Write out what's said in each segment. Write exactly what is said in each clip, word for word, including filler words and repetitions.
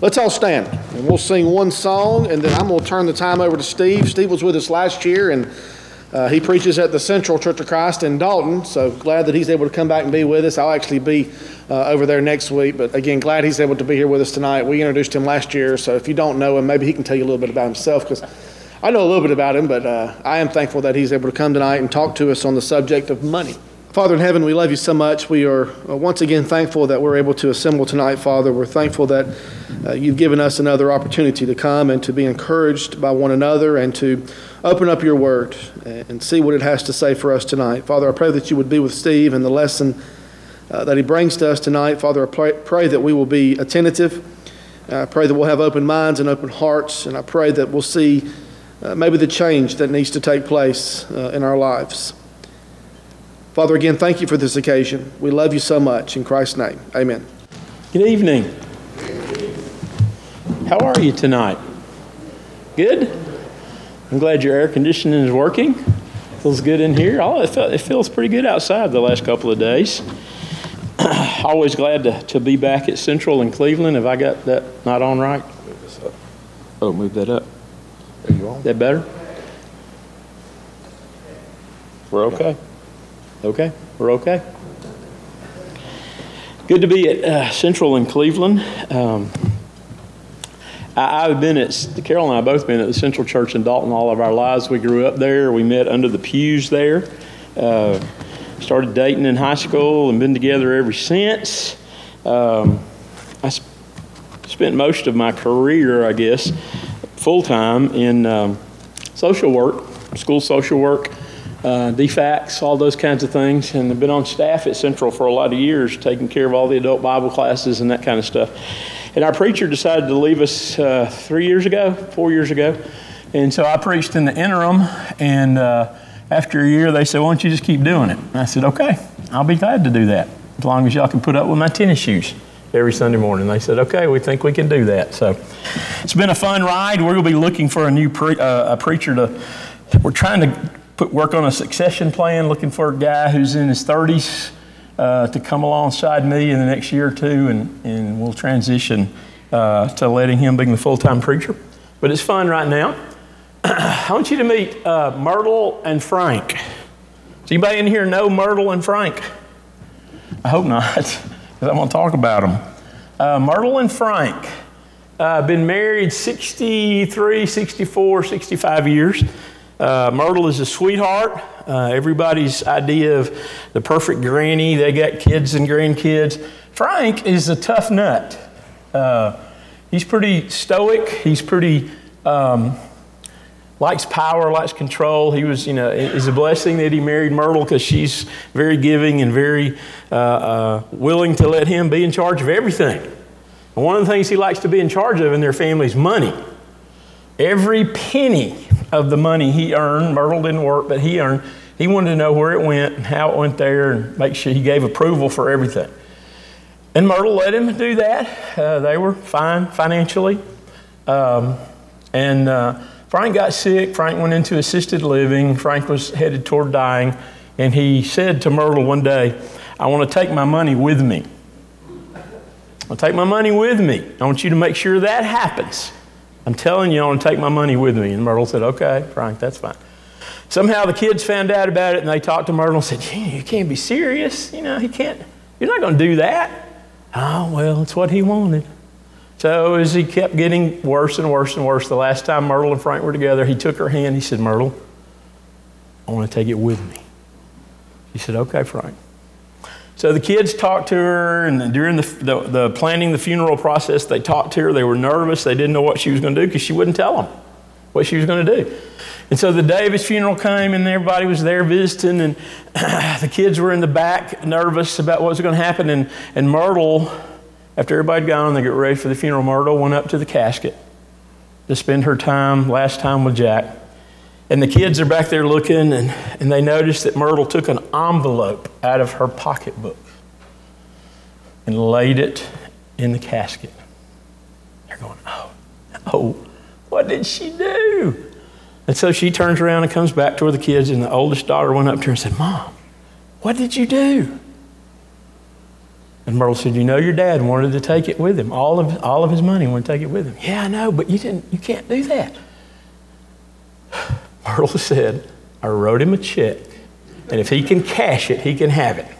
Let's all stand, and we'll sing one song, and then I'm going to turn the time over to Steve. Steve was with us last year, and uh, he preaches at the Central Church of Christ in Dalton, so glad that he's able to come back and be with us. I'll actually be uh, over there next week, but again, glad he's able to be here with us tonight. We introduced him last year, so if you don't know him, maybe he can tell you a little bit about himself, because I know a little bit about him, but uh, I am thankful that he's able to come tonight and talk to us on the subject of money. Father in heaven, we love you so much. We are uh, once again thankful that we're able to assemble tonight, Father. We're thankful that uh, you've given us another opportunity to come and to be encouraged by one another and to open up your word and see what it has to say for us tonight. Father, I pray that you would be with Steve and the lesson uh, that he brings to us tonight. Father, I pray, pray that we will be attentive. I pray that we'll have open minds and open hearts, and I pray that we'll see uh, maybe the change that needs to take place uh, in our lives. Father, again, thank you for this occasion. We love you so much. In Christ's name, amen. Good evening. How are you tonight? Good? I'm glad your air conditioning is working. Feels good in here. Oh, it, felt, it feels pretty good outside the last couple of days. Always glad to, to be back at Central in Cleveland. Have I got that not on right? Move this up. Oh, move that up. Are you on? Is that better? We're okay. Okay, we're okay. Good to be at uh, Central in Cleveland. Um, I, I've been at, Carol and I have both been at the Central Church in Dalton all of our lives. We grew up there. We met under the pews there. Uh, started dating in high school and been together ever since. Um, I sp- spent most of my career, I guess, full-time in um, social work, school social work. Uh, D FACS, all those kinds of things, and I've been on staff at Central for a lot of years, taking care of all the adult Bible classes and that kind of stuff. And our preacher decided to leave us uh, three years ago, four years ago, and so I preached in the interim, and uh, after a year they said, why don't you just keep doing it? And I said, okay, I'll be glad to do that, as long as y'all can put up with my tennis shoes every Sunday morning. They said, okay, we think we can do that. So it's been a fun ride. We're going to be looking for a new pre- uh, a preacher to, we're trying to Put work on a succession plan, looking for a guy who's in his thirties uh, to come alongside me in the next year or two, and, and we'll transition uh, to letting him be the full-time preacher. But it's fun right now. I want you to meet uh, Myrtle and Frank. Does anybody in here know Myrtle and Frank? I hope not, because I'm going to talk about them. Uh, Myrtle and Frank have uh, been married sixty-three, sixty-four, sixty-five years. Uh, Myrtle is a sweetheart. Uh, everybody's idea of the perfect granny. They got kids and grandkids. Frank is a tough nut. Uh, he's pretty stoic. He's pretty, um, likes power, likes control. He was, you know, it's a blessing that he married Myrtle because she's very giving and very uh, uh, willing to let him be in charge of everything. And one of the things he likes to be in charge of in their family is money. Every penny of the money he earned, Myrtle didn't work, but he earned, he wanted to know where it went and how it went there and make sure he gave approval for everything. And Myrtle let him do that. Uh, they were fine financially. Um, and uh, Frank got sick. Frank went into assisted living. Frank was headed toward dying. And he said to Myrtle one day, I want to take my money with me. I'll take my money with me. I want you to make sure that happens. I'm telling you, I want to take my money with me. And Myrtle said, okay, Frank, that's fine. Somehow the kids found out about it, and they talked to Myrtle and said, you can't be serious. You know, he can't, you're not going to do that. Oh, well, it's what he wanted. So as he kept getting worse and worse and worse, the last time Myrtle and Frank were together, he took her hand. He said, Myrtle, I want to take it with me. She said, okay, Frank. So the kids talked to her, and during the, the, the planning the funeral process, they talked to her. They were nervous. They didn't know what she was going to do because she wouldn't tell them what she was going to do. And so the day of his funeral came, and everybody was there visiting, and the kids were in the back nervous about what was going to happen. And, and Myrtle, after everybody had gone, they got ready for the funeral, Myrtle went up to the casket to spend her time, last time with Jack. And the kids are back there looking, and, and they noticed that Myrtle took an envelope out of her pocketbook and laid it in the casket. They're going, oh, oh, what did she do? And so she turns around and comes back toward the kids, and the oldest daughter went up to her and said, Mom, what did you do? And Myrtle said, you know, your dad wanted to take it with him. All of, all of his money, wanted to take it with him. Yeah, I know, but you didn't, you can't do that. Myrtle said, I wrote him a check, and if he can cash it, he can have it.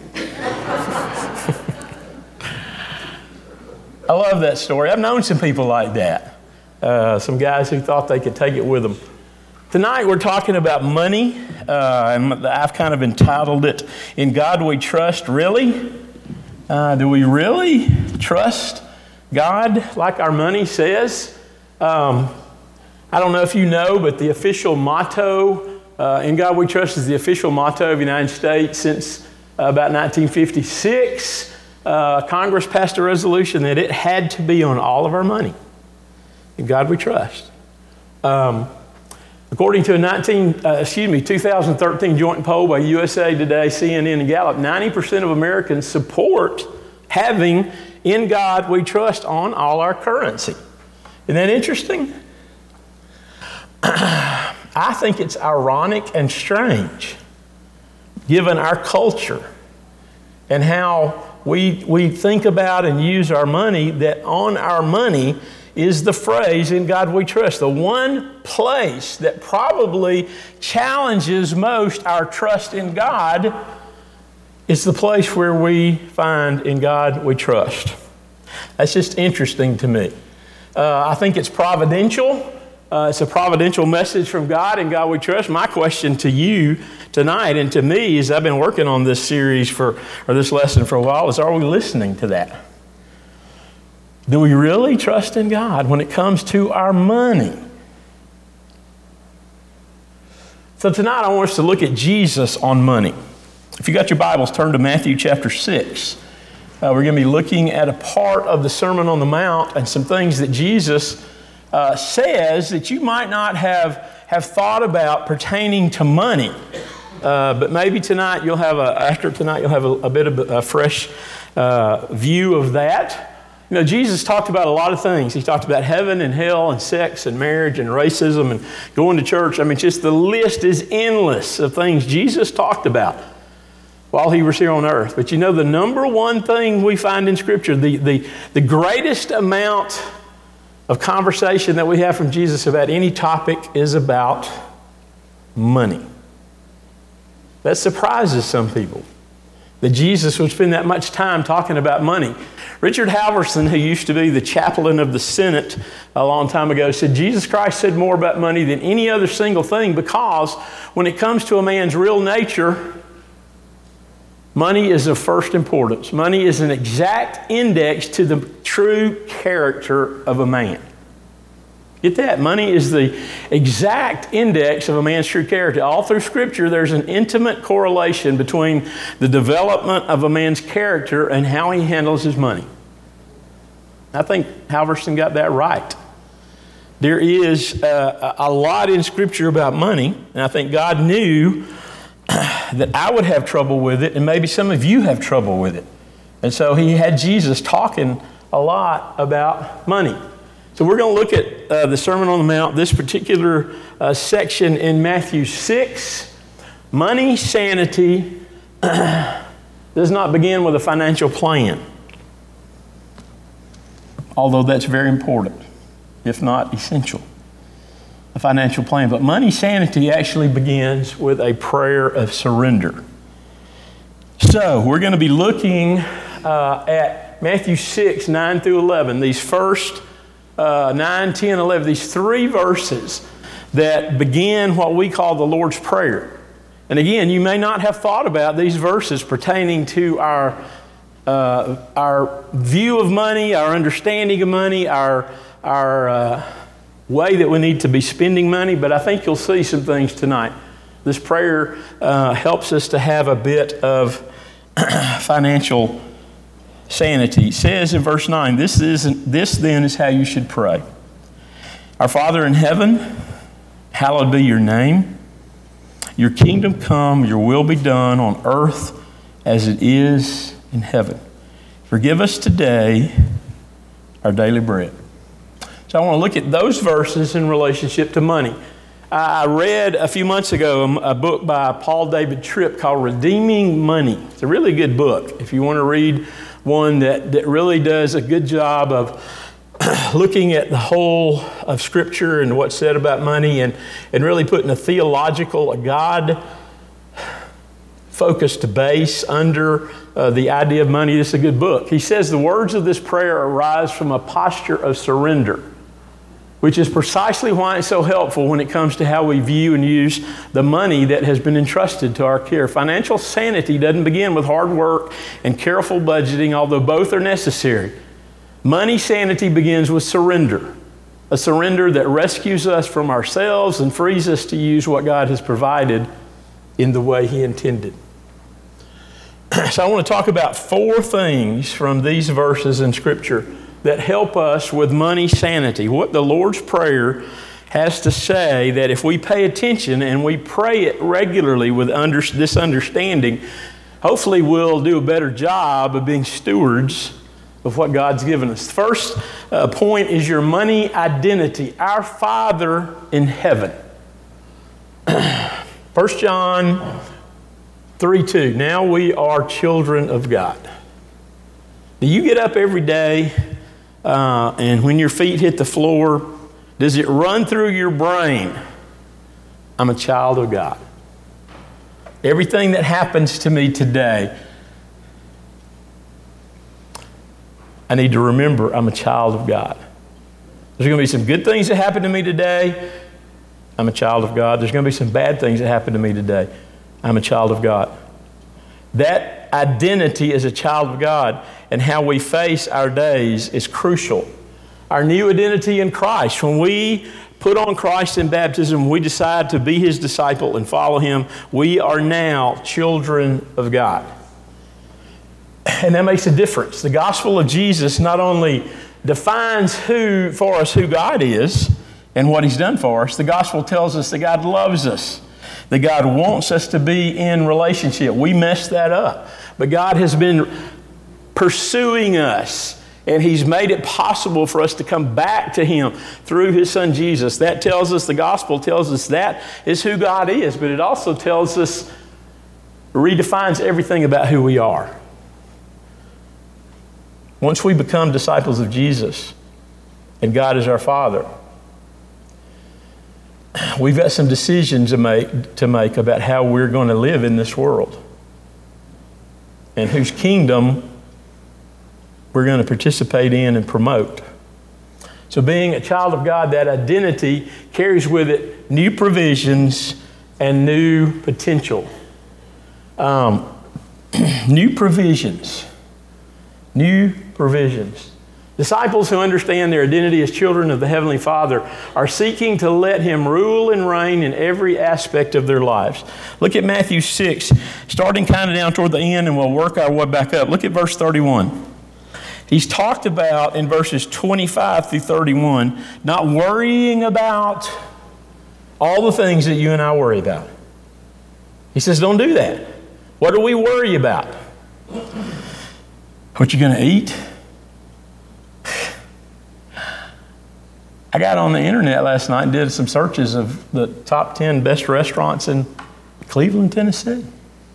I love that story. I've known some people like that. Uh, some guys who thought they could take it with them. Tonight we're talking about money, uh, and I've kind of entitled it, In God We Trust. Really? Uh, do we really trust God like our money says? Um, I don't know if you know, but the official motto, uh, In God We Trust, is the official motto of the United States since uh, about nineteen fifty-six. Uh, Congress passed a resolution that it had to be on all of our money. In God we trust. Um, according to a nineteen, uh, excuse me, two thousand thirteen joint poll by U S A Today, C N N, and Gallup, ninety percent of Americans support having In God we trust on all our currency. Isn't that interesting? I think it's ironic and strange, given our culture and how we, we think about and use our money, that on our money is the phrase, In God we trust. The one place that probably challenges most our trust in God is the place where we find In God we trust. That's just interesting to me. Uh, I think it's providential. Uh, it's a providential message from God, In God we trust. My question to you tonight and to me, as I've been working on this series for, or this lesson for a while, is are we listening to that? Do we really trust in God when it comes to our money? So tonight I want us to look at Jesus on money. If you got your Bibles, turn to Matthew chapter six. Uh, we're going to be looking at a part of the Sermon on the Mount and some things that Jesus uh, says that you might not have, have thought about pertaining to money. Uh, but maybe tonight you'll have a, after tonight you'll have a, a bit of a fresh uh, view of that. You know, Jesus talked about a lot of things. He talked about heaven and hell and sex and marriage and racism and going to church. I mean, just the list is endless of things Jesus talked about while he was here on earth. But you know, the number one thing we find in Scripture, the, the, the greatest amount of conversation that we have from Jesus about any topic is about money. That surprises some people, that Jesus would spend that much time talking about money. Richard Halverson, who used to be the chaplain of the Senate a long time ago, said Jesus Christ said more about money than any other single thing, because when it comes to a man's real nature, money is of first importance. Money is an exact index to the true character of a man. Get that? Money is the exact index of a man's true character. All through Scripture, there's an intimate correlation between the development of a man's character and how he handles his money. I think Halverson got that right. There is uh, a lot in Scripture about money, and I think God knew that I would have trouble with it, and maybe some of you have trouble with it. And so he had Jesus talking a lot about money. So we're going to look at uh, the Sermon on the Mount, this particular uh, section in Matthew six. Money sanity does not begin with a financial plan, although that's very important, if not essential, a financial plan. But money sanity actually begins with a prayer of surrender. So we're going to be looking uh, at Matthew six, nine through eleven, these first Uh, nine, ten, eleven, these three verses that begin what we call the Lord's Prayer. And again, you may not have thought about these verses pertaining to our uh, our view of money, our understanding of money, our, our uh, way that we need to be spending money, but I think you'll see some things tonight. This prayer uh, helps us to have a bit of financial sanity. It says in verse nine, this, isn't, this then is how you should pray. Our Father in heaven, hallowed be your name. Your kingdom come, your will be done on earth as it is in heaven. Forgive us today our daily bread. So I want to look at those verses in relationship to money. I read a few months ago a book by Paul David Tripp called Redeeming Money. It's a really good book. If you want to read one that, that really does a good job of looking at the whole of Scripture and what's said about money, and, and really putting a theological, a God-focused base under uh, the idea of money. This is a good book. He says the words of this prayer arise from a posture of surrender, which is precisely why it's so helpful when it comes to how we view and use the money that has been entrusted to our care. Financial sanity doesn't begin with hard work and careful budgeting, although both are necessary. Money sanity begins with surrender, a surrender that rescues us from ourselves and frees us to use what God has provided in the way He intended. So I want to talk about four things from these verses in Scripture that help us with money sanity. What the Lord's Prayer has to say, that if we pay attention and we pray it regularly with under, this understanding, hopefully we'll do a better job of being stewards of what God's given us. The first uh, point is your money identity. Our Father in heaven. First John three two. Now we are children of God. Do you get up every day uh, and when your feet hit the floor, does it run through your brain, I'm a child of God? Everything that happens to me today, I need to remember I'm a child of God. There's going to be some good things that happen to me today. I'm a child of God. There's going to be some bad things that happen to me today. I'm a child of God. That identity as a child of God and how we face our days is crucial. Our new identity in Christ, when we put on Christ in baptism, we decide to be His disciple and follow Him, we are now children of God. And that makes a difference. The gospel of Jesus not only defines who for us who God is and what He's done for us, the gospel tells us that God loves us, that God wants us to be in relationship. We messed that up. But God has been pursuing us, and He's made it possible for us to come back to Him through His Son Jesus. That tells us, the gospel tells us that is who God is, but it also tells us, redefines everything about who we are. Once we become disciples of Jesus and God is our Father, we've got some decisions to make, to make about how we're going to live in this world and whose kingdom we're going to participate in and promote. So being a child of God, that identity carries with it new provisions and new potential. Um, new provisions. New provisions. Disciples who understand their identity as children of the Heavenly Father are seeking to let Him rule and reign in every aspect of their lives. Look at Matthew six, starting kind of down toward the end, and we'll work our way back up. Look at verse thirty-one. He's talked about in verses twenty-five through thirty-one, not worrying about all the things that you and I worry about. He says, don't do that. What do we worry about? What you going to eat? I got on the internet last night and did some searches of the top ten best restaurants in Cleveland, Tennessee.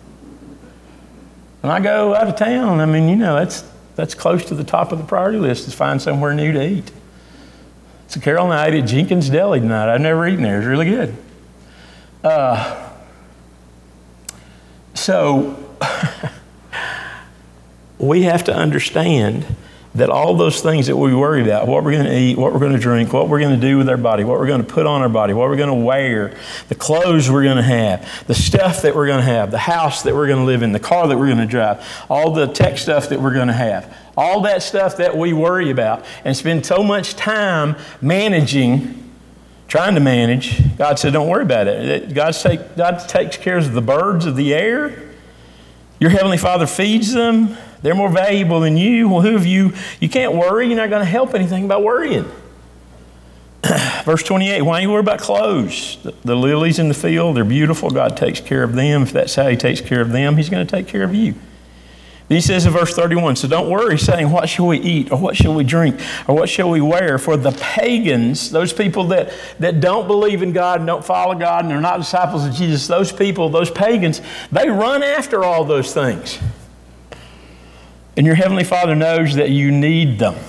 When I go out of town, I mean, you know, that's that's close to the top of the priority list to find somewhere new to eat. So Carol and I ate at Jenkins Deli tonight. I've never eaten there. It's really good. Uh, so we have to understand that all those things that we worry about, what we're going to eat, what we're going to drink, what we're going to do with our body, what we're going to put on our body, what we're going to wear, the clothes we're going to have, the stuff that we're going to have, the house that we're going to live in, the car that we're going to drive, all the tech stuff that we're going to have, all that stuff that we worry about and spend so much time managing, trying to manage. God said, don't worry about it. God, take, God takes care of the birds of the air. Your Heavenly Father feeds them. They're more valuable than you. Well, who have you? You can't worry. You're not going to help anything about worrying. Verse twenty-eight, why do you worry about clothes? The, the lilies in the field, they're beautiful. God takes care of them. If that's how He takes care of them, He's going to take care of you. Then He says in verse thirty-one, so don't worry saying, what shall we eat? Or what shall we drink? Or what shall we wear? For the pagans, those people that, that don't believe in God and don't follow God and they're not disciples of Jesus, those people, those pagans, they run after all those things. And your Heavenly Father knows that you need them.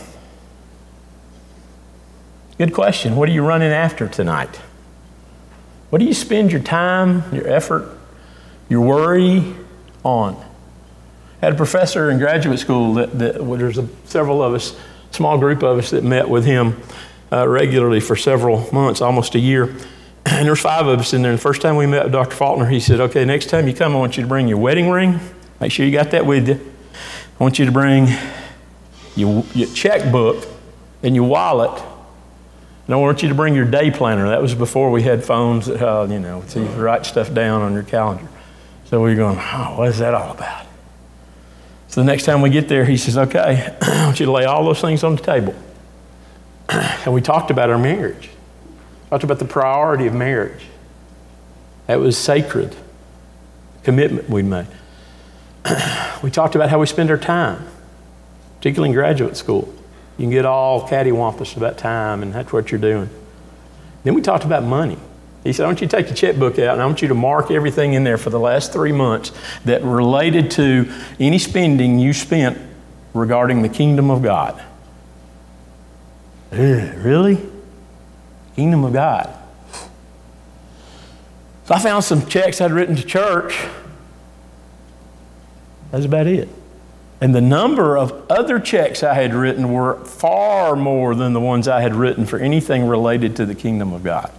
Good question. What are you running after tonight? What do you spend your time, your effort, your worry on? I had a professor in graduate school that, that well, there's a, several of us, small group of us that met with him uh, regularly for several months, almost a year. And there's five of us in there. And the first time we met with Doctor Faulkner, he said, okay, next time you come, I want you to bring your wedding ring. Make sure you got that with you. I want you to bring your, your checkbook and your wallet. And I want you to bring your day planner. That was before we had phones that, uh, you know, so you could write stuff down on your calendar. So we were going, oh, what is that all about? So the next time we get there, he says, okay, I want you to lay all those things on the table. And we talked about our marriage. Talked about the priority of marriage. That was sacred commitment we made. We talked about how we spend our time, particularly in graduate school. You can get all cattywampus about time, and that's what you're doing. Then we talked about money. He said, I want you to take the checkbook out, and I want you to mark everything in there for the last three months that related to any spending you spent regarding the kingdom of God. Ugh, really? Kingdom of God. So I found some checks I'd written to church. That's about it. And the number of other checks I had written were far more than the ones I had written for anything related to the kingdom of God.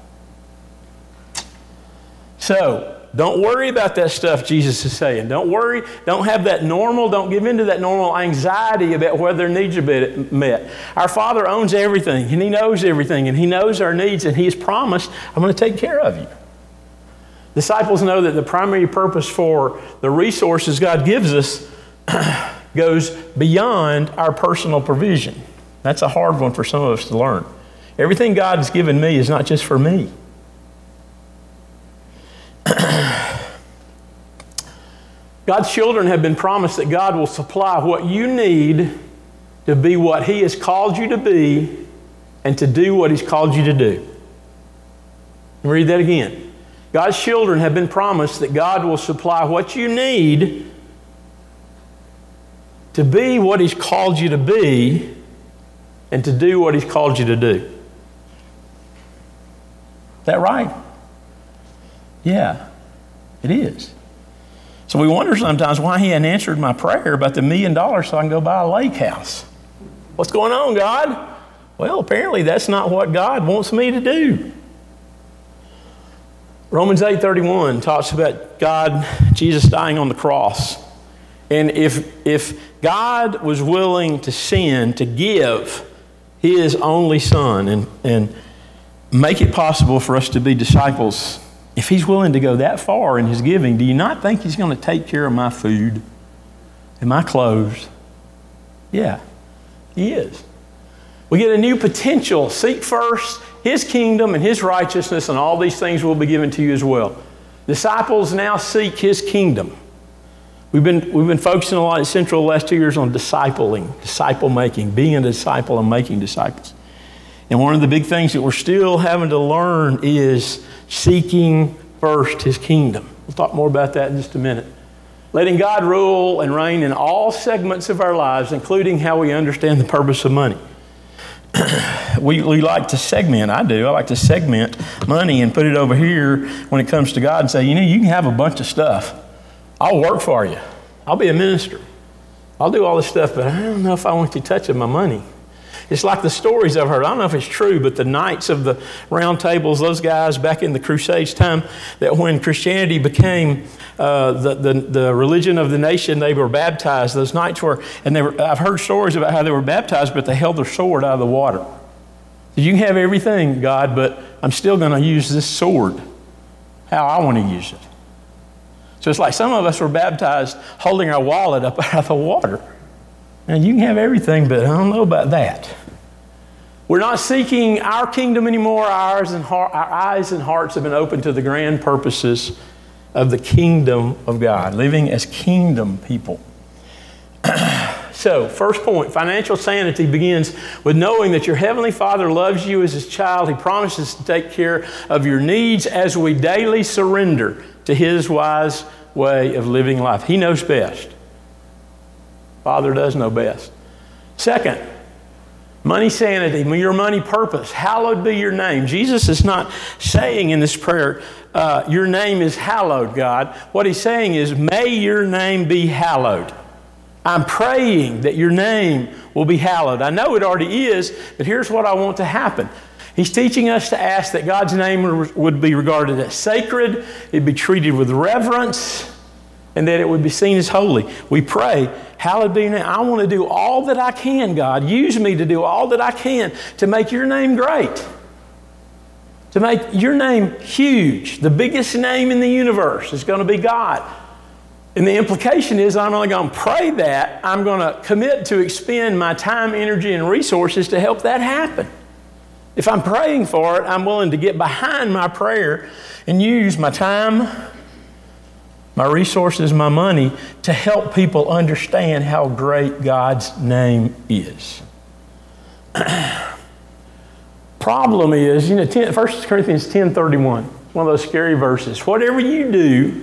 So, don't worry about that stuff, Jesus is saying. Don't worry. Don't have that normal, don't give in to that normal anxiety about whether their needs are met. Our Father owns everything, and He knows everything, and He knows our needs, and He has promised, I'm going to take care of you. Disciples know that the primary purpose for the resources God gives us goes beyond our personal provision. That's a hard one for some of us to learn. Everything God has given me is not just for me. God's children have been promised that God will supply what you need to be what He has called you to be and to do what He's called you to do. Let me read that again. God's children have been promised that God will supply what you need to be what He's called you to be and to do what He's called you to do. Is that right? Yeah, it is. So we wonder sometimes why He hadn't answered my prayer about the million dollars so I can go buy a lake house. What's going on, God? Well, apparently that's not what God wants me to do. Romans eight thirty-one talks about God, Jesus dying on the cross. And if, if God was willing to send, to give His only Son and, and make it possible for us to be disciples, if He's willing to go that far in His giving, do you not think He's going to take care of my food and my clothes? Yeah, He is. We get a new potential. Seek first His kingdom and His righteousness, and all these things will be given to you as well. Disciples now seek His kingdom. We've been, we've been focusing a lot at Central the last two years on discipling, disciple making, being a disciple and making disciples. And one of the big things that we're still having to learn is seeking first His kingdom. We'll talk more about that in just a minute. Letting God rule and reign in all segments of our lives, including how we understand the purpose of money. we, we like to segment, I do, I like to segment money and put it over here when it comes to God and say, you know, you can have a bunch of stuff. I'll work for you. I'll be a minister. I'll do all this stuff, but I don't know if I want you touching my money. It's like the stories I've heard. I don't know if it's true, but the Knights of the Round Tables, those guys back in the Crusades time, that when Christianity became uh, the, the, the religion of the nation, they were baptized. Those knights were, and they were, I've heard stories about how they were baptized, but they held their sword out of the water. So you can have everything, God, but I'm still going to use this sword how I want to use it. So it's like some of us were baptized holding our wallet up out of the water. And you can have everything, but I don't know about that. We're not seeking our kingdom anymore. Our eyes and, heart, our eyes and hearts have been opened to the grand purposes of the kingdom of God, living as kingdom people. So, first point, financial sanity begins with knowing that your Heavenly Father loves you as His child. He promises to take care of your needs as we daily surrender to His wise way of living life. He knows best. Father does know best. Second, money sanity, your money purpose. Hallowed be your name. Jesus is not saying in this prayer, uh, your name is hallowed, God. What he's saying is, may your name be hallowed. I'm praying that your name will be hallowed. I know it already is, but here's what I want to happen. He's teaching us to ask that God's name would be regarded as sacred, it'd be treated with reverence, and that it would be seen as holy. We pray, hallowed be your name. I want to do all that I can, God. Use me to do all that I can to make your name great, to make your name huge. The biggest name in the universe is going to be God. And the implication is I'm only going to pray that. I'm going to commit to expend my time, energy, and resources to help that happen. If I'm praying for it, I'm willing to get behind my prayer and use my time, my resources, my money to help people understand how great God's name is. Problem is, you know, First Corinthians ten thirty-one, one of those scary verses. Whatever you do,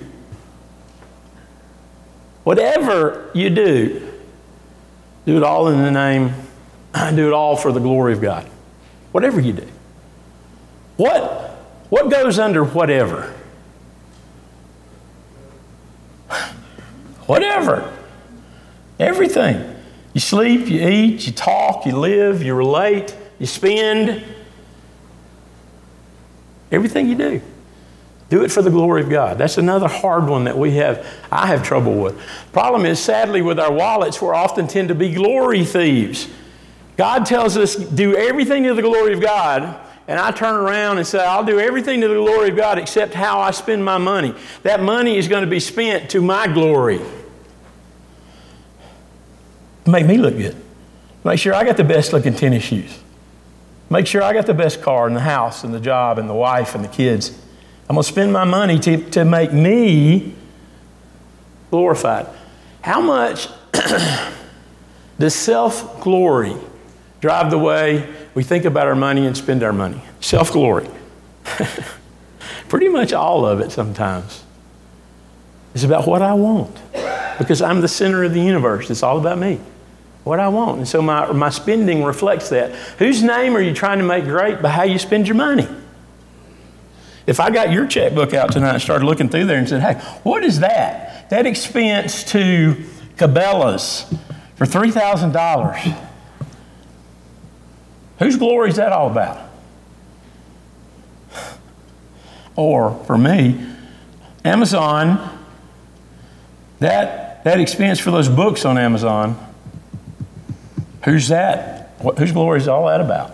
whatever you do, do it all in the name, do it all for the glory of God. Whatever you do. What, what goes under whatever? Whatever. Everything. You sleep, you eat, you talk, you live, you relate, you spend. Everything you do. Do it for the glory of God. That's another hard one that we have, I have trouble with. Problem is, sadly, with our wallets, we often tend to be glory thieves. God tells us, do everything to the glory of God, and I turn around and say, I'll do everything to the glory of God except how I spend my money. That money is going to be spent to my glory. Make me look good. Make sure I got the best looking tennis shoes. Make sure I got the best car and the house and the job and the wife and the kids. I'm going to spend my money to, to make me glorified. How much does self-glory drive the way we think about our money and spend our money? Self-glory. Pretty much all of it sometimes is about what I want. Because I'm the center of the universe. It's all about me. What I want. And so my, my spending reflects that. Whose name are you trying to make great by how you spend your money? If I got your checkbook out tonight and started looking through there and said, hey, what is that? That expense to Cabela's for three thousand dollars. Whose glory is that all about? Or, for me, Amazon, that, that expense for those books on Amazon, who's that? What, whose glory is all that about?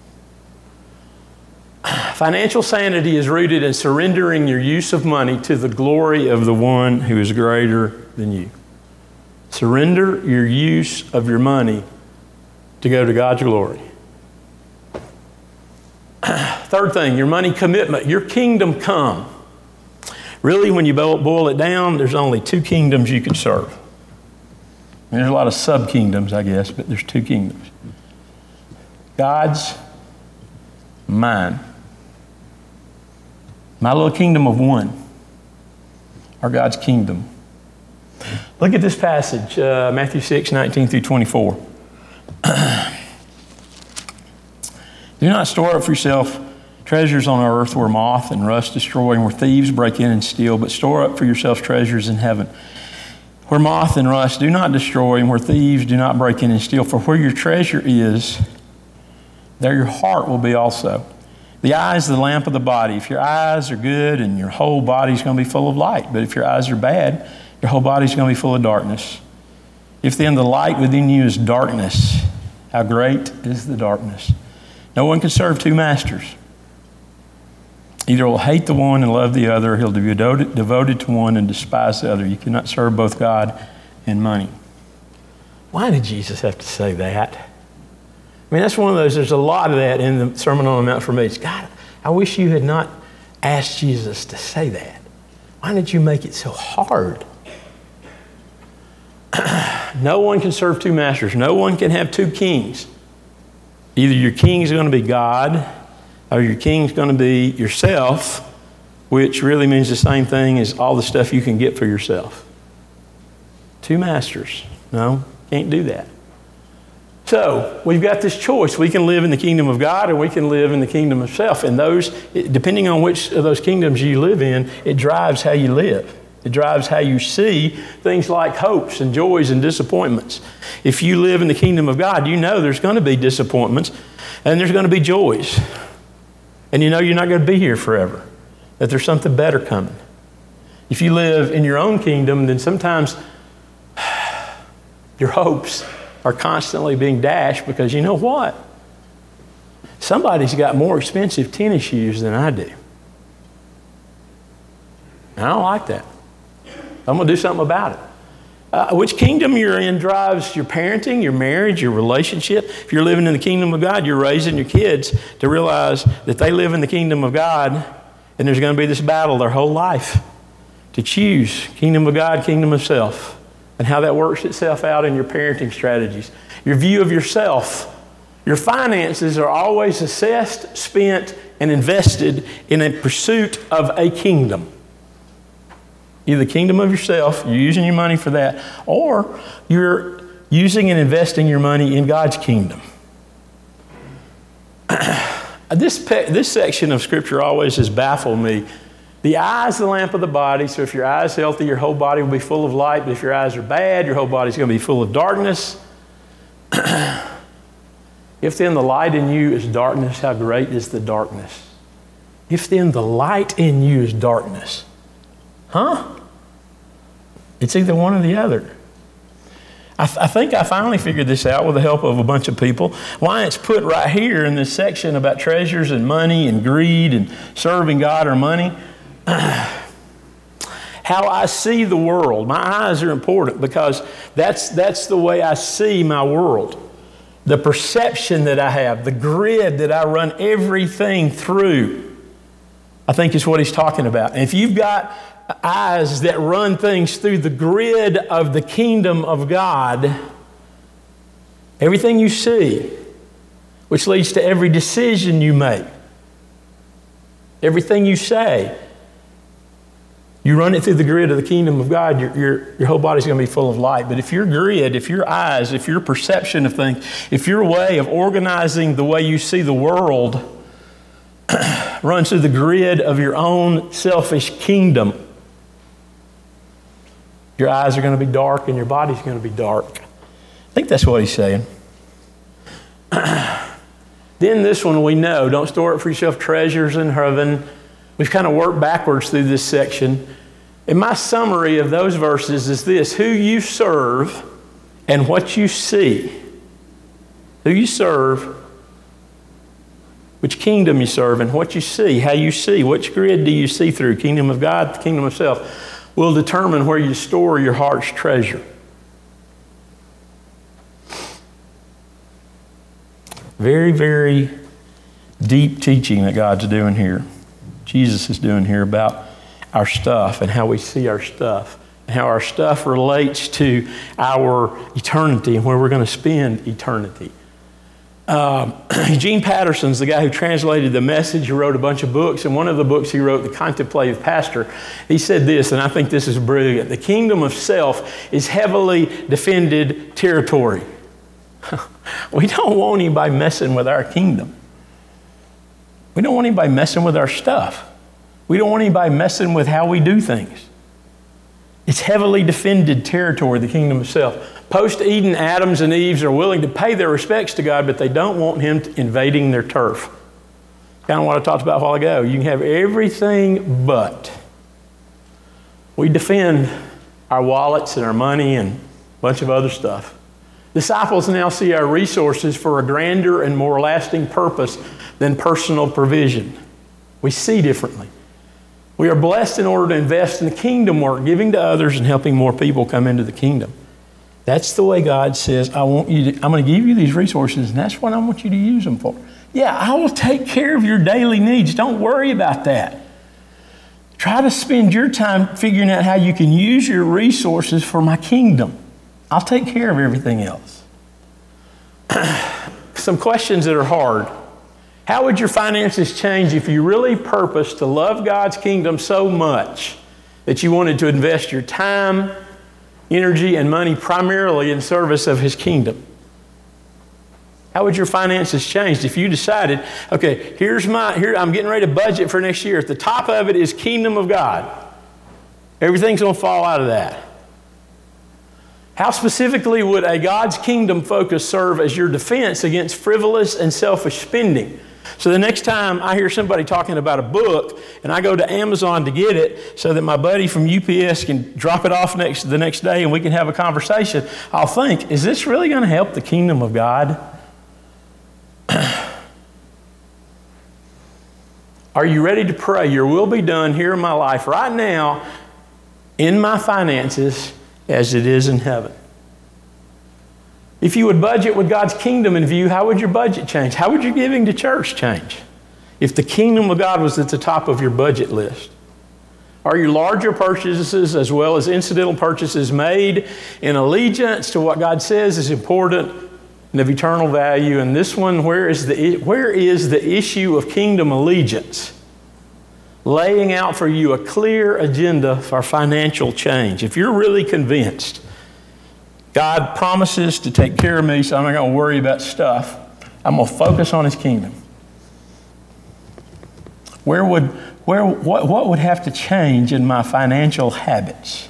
Financial sanity is rooted in surrendering your use of money to the glory of the one who is greater than you. Surrender your use of your money to go to God's glory. Third thing, your money commitment, your kingdom come. Really, when you boil it down, there's only two kingdoms you can serve. There's a lot of sub-kingdoms, I guess, but there's two kingdoms. God's, mine. My little kingdom of one, or God's kingdom. Look at this passage, uh, Matthew six, nineteen through twenty-four. Do not store up for yourself treasures on earth where moth and rust destroy and where thieves break in and steal, but store up for yourselves treasures in heaven, where moth and rust do not destroy and where thieves do not break in and steal. For where your treasure is, there your heart will be also. The eye is the lamp of the body. If your eyes are good and your whole body is going to be full of light, but if your eyes are bad, your whole body is going to be full of darkness. If then the light within you is darkness, how great is the darkness? No one can serve two masters. Either will hate the one and love the other, or he'll be devoted, devoted to one and despise the other. You cannot serve both God and money. Why did Jesus have to say that? I mean, that's one of those, there's a lot of that in the Sermon on the Mount for me. It's, God, I wish you had not asked Jesus to say that. Why did you make it so hard? No one can serve two masters. No one can have two kings. Either your king is going to be God, or your king is going to be yourself, which really means the same thing as all the stuff you can get for yourself. Two masters. No, Can't do that. So we've got this choice. We can live in the kingdom of God or we can live in the kingdom of self. And those, depending on which of those kingdoms you live in, it drives how you live. It drives how you see things like hopes and joys and disappointments. If you live in the kingdom of God, you know there's going to be disappointments and there's going to be joys. And you know you're not going to be here forever, that there's something better coming. If you live in your own kingdom, then sometimes your hopes are constantly being dashed because you know what? Somebody's got more expensive tennis shoes than I do. I don't like that. I'm going to do something about it. Uh, which kingdom you're in drives your parenting, your marriage, your relationship. If you're living in the kingdom of God, you're raising your kids to realize that they live in the kingdom of God, and there's going to be this battle their whole life to choose kingdom of God, kingdom of self, and how that works itself out in your parenting strategies. Your view of yourself. Your finances are always assessed, spent, and invested in a pursuit of a kingdom. Either the kingdom of yourself, you're using your money for that, or you're using and investing your money in God's kingdom. this, pe- this section of Scripture always has baffled me. The eye is the lamp of the body, so if your eye is healthy, your whole body will be full of light, but if your eyes are bad, your whole body is going to be full of darkness. If then the light in you is darkness, how great is the darkness? If then the light in you is darkness, huh? It's either one or the other. I, th- I think I finally figured this out with the help of a bunch of people. Why it's put right here in this section about treasures and money and greed and serving God or money. How I see the world. My eyes are important because that's, that's the way I see my world. The perception that I have, the grid that I run everything through, I think is what he's talking about. And if you've got eyes that run things through the grid of the kingdom of God, everything you see, which leads to every decision you make, everything you say, you run it through the grid of the kingdom of God, your, your, your whole body's going to be full of light. But if your grid, if your eyes, if your perception of things, if your way of organizing the way you see the world runs through the grid of your own selfish kingdom, your eyes are going to be dark and your body's going to be dark. I think that's what he's saying. Then this one we know, don't store up for yourself treasures in heaven. We've kind of worked backwards through this section. And my summary of those verses is this: who you serve and what you see. Who you serve, which kingdom you serve, and what you see, how you see. Which grid do you see through? Kingdom of God, the kingdom of self, will determine where you store your heart's treasure. Very, very deep teaching that God's doing here. Jesus is doing here about our stuff and how we see our stuff and how our stuff relates to our eternity and where we're going to spend eternity. Um, Eugene Patterson's the guy who translated The Message, who wrote a bunch of books, and one of the books he wrote, The Contemplative Pastor, he said this, and I think this is brilliant: the kingdom of self is heavily defended territory. We don't want anybody messing with our kingdom. We don't want anybody messing with our stuff. We don't want anybody messing with how we do things. It's heavily defended territory, the kingdom of self. Post-Eden Adams and Eves are willing to pay their respects to God, but they don't want Him invading their turf. Kind of what I talked about a while ago. You can have everything but. We defend our wallets and our money and a bunch of other stuff. Disciples now see our resources for a grander and more lasting purpose than personal provision. We see differently. We are blessed in order to invest in the kingdom work, giving to others and helping more people come into the kingdom. That's the way God says, I want you to, I'm going to give you these resources, and that's what I want you to use them for. Yeah, I will take care of your daily needs. Don't worry about that. Try to spend your time figuring out how you can use your resources for my kingdom. I'll take care of everything else. Some questions that are hard. How would your finances change if you really purposed to love God's kingdom so much that you wanted to invest your time, energy, and money primarily in service of His kingdom? How would your finances change if you decided, okay, here's my, here, I'm getting ready to budget for next year. At the top of it is kingdom of God. Everything's going to fall out of that. How specifically would a God's kingdom focus serve as your defense against frivolous and selfish spending? So the next time I hear somebody talking about a book and I go to Amazon to get it so that my buddy from U P S can drop it off next the next day and we can have a conversation, I'll think, is this really going to help the kingdom of God? Are you ready to pray, your will be done here in my life right now in my finances as it is in heaven? If you would budget with God's kingdom in view, how would your budget change? How would your giving to church change if the kingdom of God was at the top of your budget list? Are your larger purchases as well as incidental purchases made in allegiance to what God says is important and of eternal value? And this one, where is the, where is the issue of kingdom allegiance? Laying out for you a clear agenda for financial change. If you're really convinced God promises to take care of me, so I'm not going to worry about stuff, I'm going to focus on His kingdom. Where would, where, what, what would have to change in my financial habits?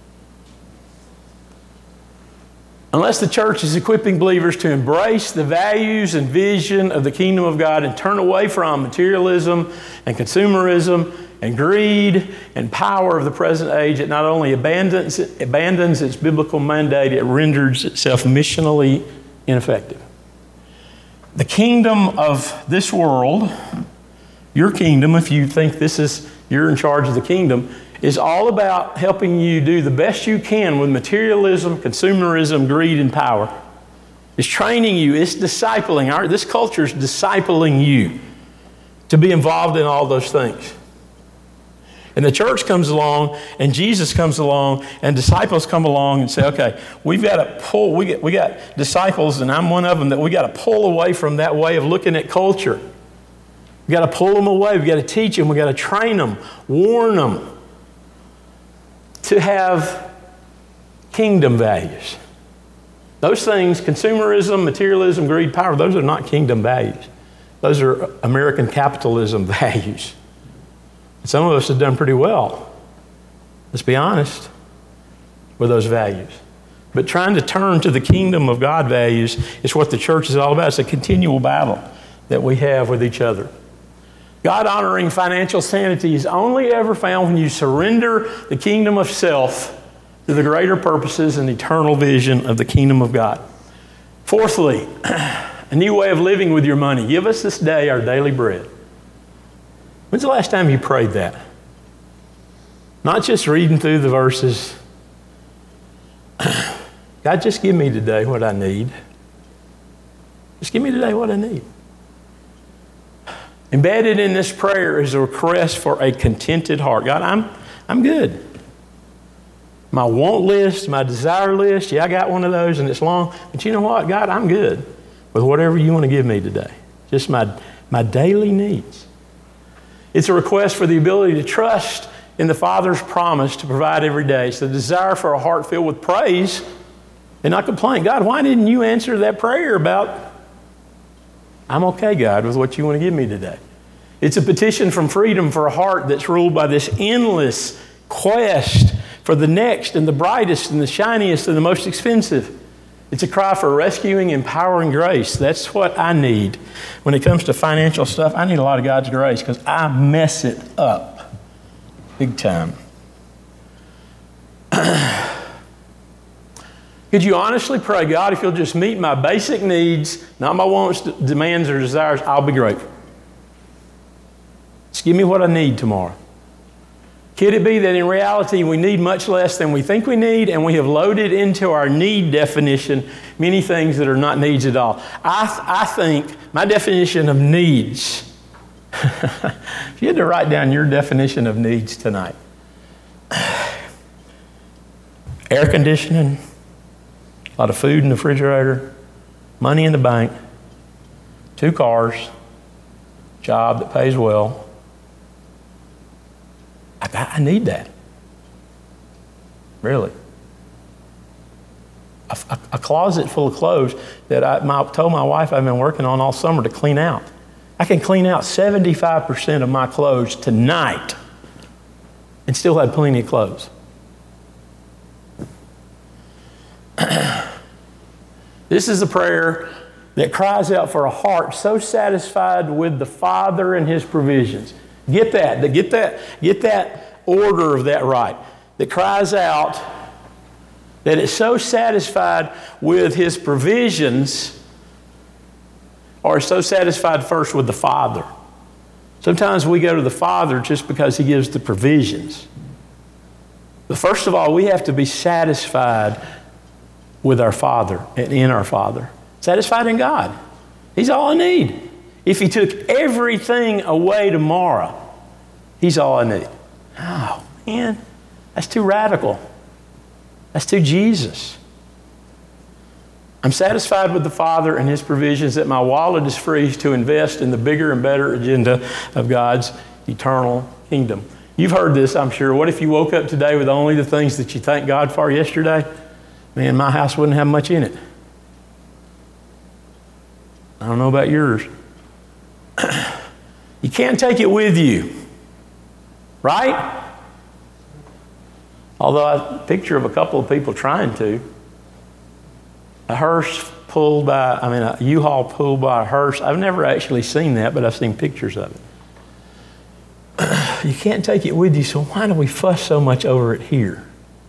Unless the church is equipping believers to embrace the values and vision of the kingdom of God and turn away from materialism and consumerism and greed and power of the present age, it not only abandons, abandons its biblical mandate, it renders itself missionally ineffective. The kingdom of this world, your kingdom, if you think this is, you're in charge of the kingdom, is all about helping you do the best you can with materialism, consumerism, greed, and power. It's training you. It's discipling. Our, this culture is discipling you to be involved in all those things. And the church comes along, and Jesus comes along, and disciples come along and say, okay, we've got to pull, we get, we got disciples, and I'm one of them, that we got to pull away from that way of looking at culture. We've got to pull them away. We've got to teach them. We've got to train them, warn them to have kingdom values. Those things, consumerism, materialism, greed, power, those are not kingdom values. Those are American capitalism values. Some of us have done pretty well, let's be honest, with those values. But trying to turn to the kingdom of God values is what the church is all about. It's a continual battle that we have with each other. God-honoring financial sanity is only ever found when you surrender the kingdom of self to the greater purposes and eternal vision of the kingdom of God. Fourthly, a new way of living with your money. Give us this day our daily bread. When's the last time you prayed that? Not just reading through the verses. God, just give me today what I need. Just give me today what I need. Embedded in this prayer is a request for a contented heart. God, I'm, I'm good. My want list, my desire list, yeah, I got one of those and it's long. But you know what, God, I'm good with whatever you want to give me today. Just my, my daily needs. It's a request for the ability to trust in the Father's promise to provide every day. It's the desire for a heart filled with praise and not complaint. God, why didn't you answer that prayer about, I'm okay, God, with what you want to give me today? It's a petition from freedom for a heart that's ruled by this endless quest for the next and the brightest and the shiniest and the most expensive. It's a cry for rescuing, empowering grace. That's what I need. When it comes to financial stuff, I need a lot of God's grace because I mess it up big time. Could you honestly pray, God, if you'll just meet my basic needs, not my wants, demands, or desires, I'll be grateful. Just give me what I need tomorrow. Could it be that in reality we need much less than we think we need, and we have loaded into our need definition many things that are not needs at all? I, th- I think my definition of needs, if you had to write down your definition of needs tonight, air conditioning, a lot of food in the refrigerator, money in the bank, two cars, job that pays well. I, I need that. Really. a, a closet full of clothes that I my, told my wife I've been working on all summer to clean out. I can clean out seventy-five percent of my clothes tonight and still have plenty of clothes. This is a prayer that cries out for a heart so satisfied with the Father and His provisions. Get that, get that, get that order of that right. That cries out that it's so satisfied with His provisions, or so satisfied first with the Father. Sometimes we go to the Father just because He gives the provisions. But first of all, we have to be satisfied with our Father and in our Father. Satisfied in God. He's all I need. If He took everything away tomorrow, He's all I need. Oh, man, that's too radical. That's too Jesus. I'm satisfied with the Father and His provisions that my wallet is free to invest in the bigger and better agenda of God's eternal kingdom. You've heard this, I'm sure. What if you woke up today with only the things that you thanked God for yesterday? Man, my house wouldn't have much in it. I don't know about yours. You can't take it with you, right? Although I picture of a couple of people trying to. A hearse pulled by, I mean, a U-Haul pulled by a hearse. I've never actually seen that, but I've seen pictures of it. You can't take it with you, so why do we fuss so much over it here?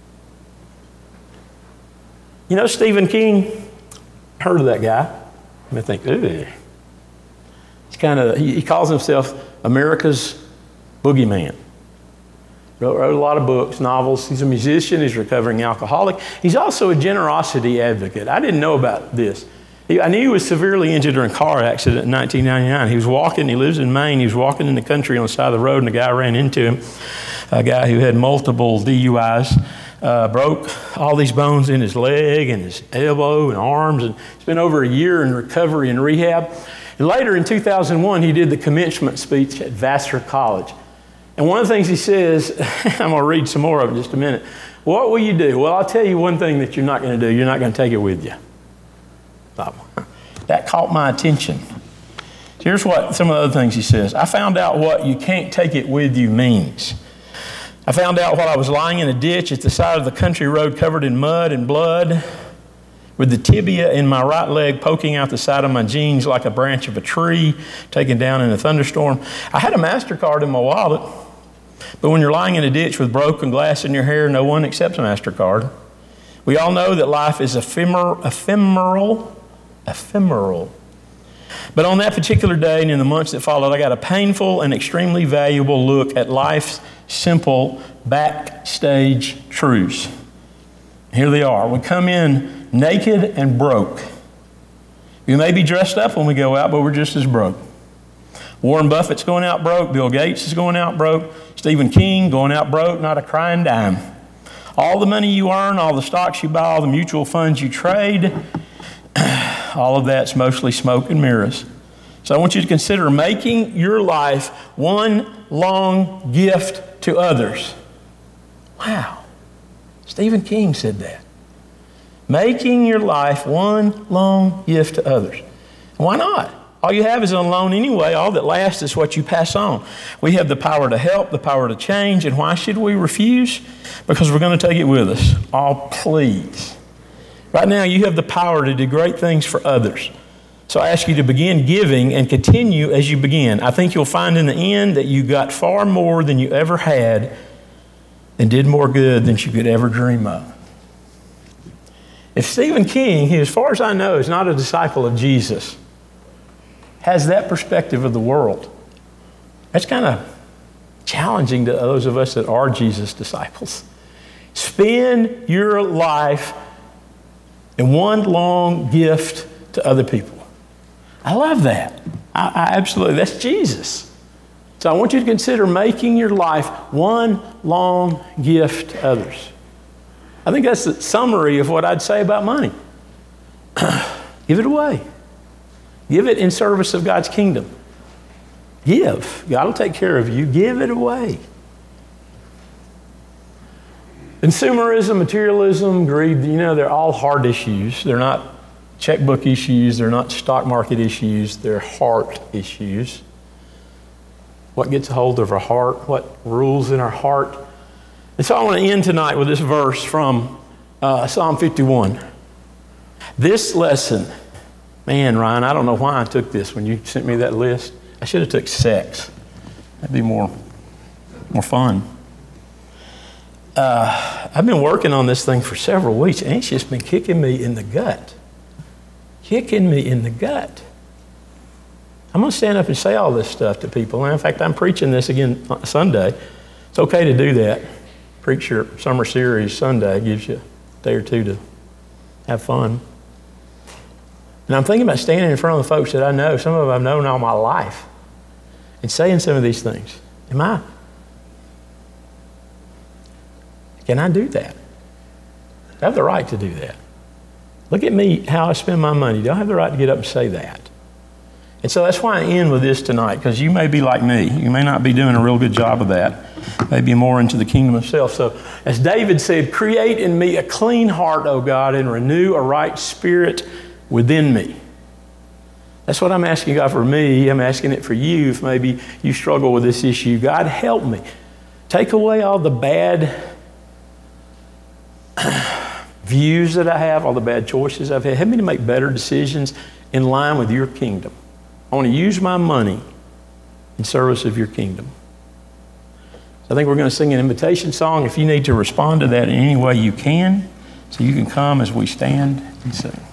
You know Stephen King? Heard of that guy? I mean, think, ooh. He's kind of, he, he calls himself America's boogeyman. Wrote, wrote a lot of books, novels. He's a musician. He's a recovering alcoholic. He's also a generosity advocate. I didn't know about this. He, I knew he was severely injured in a car accident in nineteen ninety-nine. He was walking. He lives in Maine. He was walking in the country on the side of the road, and a guy ran into him, a guy who had multiple D U Is. Uh, broke all these bones in his leg and his elbow and arms, and it's been over a year in recovery and rehab. And later in two thousand one, he did the commencement speech at Vassar College. And one of the things he says, I'm going to read some more of it in just a minute. What will you do? Well, I'll tell you one thing that you're not going to do. You're not going to take it with you. That caught my attention. Here's what some of the other things he says. I found out what you can't take it with you means. I found out while I was lying in a ditch at the side of the country road covered in mud and blood, with the tibia in my right leg poking out the side of my jeans like a branch of a tree taken down in a thunderstorm. I had a MasterCard in my wallet, but when you're lying in a ditch with broken glass in your hair, no one accepts a MasterCard. We all know that life is ephemer- ephemeral, ephemeral. But on that particular day and in the months that followed, I got a painful and extremely valuable look at life's simple backstage truths. Here they are. We come in naked and broke. We may be dressed up when we go out, but we're just as broke. Warren Buffett's going out broke. Bill Gates is going out broke. Stephen King going out broke, not a crying dime. All the money you earn, all the stocks you buy, all the mutual funds you trade, all of that's mostly smoke and mirrors. So I want you to consider making your life one long gift to others. Wow. Stephen King said that. Making your life one long gift to others. Why not? All you have is on loan anyway. All that lasts is what you pass on. We have the power to help, the power to change, and why should we refuse? Because we're going to take it with us. Oh, please. Right now, you have the power to do great things for others. So I ask you to begin giving and continue as you begin. I think you'll find in the end that you got far more than you ever had and did more good than you could ever dream of. If Stephen King, who as far as I know is not a disciple of Jesus, has that perspective of the world, that's kind of challenging to those of us that are Jesus disciples. Spend your life in one long gift to other people. I love that. I, I absolutely, that's Jesus. So I want you to consider making your life one long gift to others. I think that's the summary of what I'd say about money. Give it away. Give it in service of God's kingdom. Give. God will take care of you. Give it away. Consumerism, materialism, greed, you know, they're all hard issues. They're not checkbook issues. They're not stock market issues. They're heart issues. What gets a hold of our heart? What rules in our heart? And so I want to end tonight with this verse from uh, Psalm fifty-one. This lesson, man, Ryan, I don't know why I took this when you sent me that list. I should have took sex. That'd be more, more fun. Uh, I've been working on this thing for several weeks, and it's just been kicking me in the gut. Kicking me in the gut. I'm going to stand up and say all this stuff to people. And in fact, I'm preaching this again Sunday. It's okay to do that. Preach your summer series Sunday. Gives you a day or two to have fun. And I'm thinking about standing in front of the folks that I know, some of them I've known all my life, and saying some of these things. Am I? Can I do that? I have the right to do that. Look at me, how I spend my money. Do I have the right to get up and say that? And so that's why I end with this tonight, because you may be like me. You may not be doing a real good job of that. Maybe more into the kingdom of self. So as David said, create in me a clean heart, O God, and renew a right spirit within me. That's what I'm asking God for me. I'm asking it for you if maybe you struggle with this issue. God, help me. Take away all the bad views that I have, all the bad choices I've had. Help me to make better decisions in line with your kingdom. I want to use my money in service of your kingdom. So I think we're going to sing an invitation song. If you need to respond to that in any way you can, so you can come as we stand and sing.